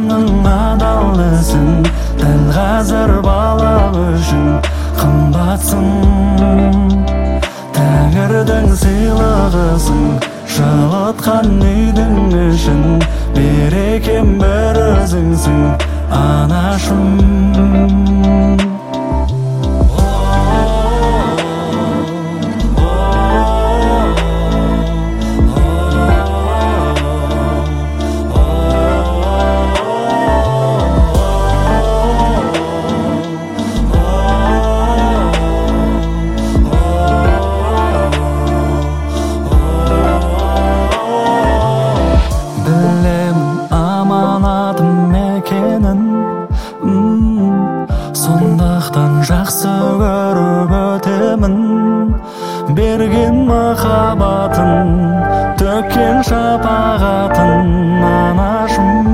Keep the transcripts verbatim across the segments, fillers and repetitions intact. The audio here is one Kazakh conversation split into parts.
ғаламның адалысың, дәл қазір бала үшін қымбатсың. Тәңірдің сыйлығысың, жылытқан үйдің ішін, берекем бір өзіңсің, анашым. Сондықтан жақсы көріп өтемін, берген махаббатын, төккен шапағатын, анашым.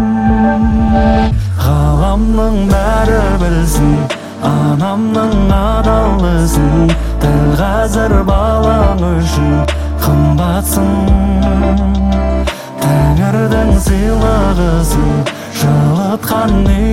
Ғаламның бәрі білсін, анамның адалысың, дәл қазір балаң үшін қымбатсың. Тәңірдің сыйлығысың, жылытқан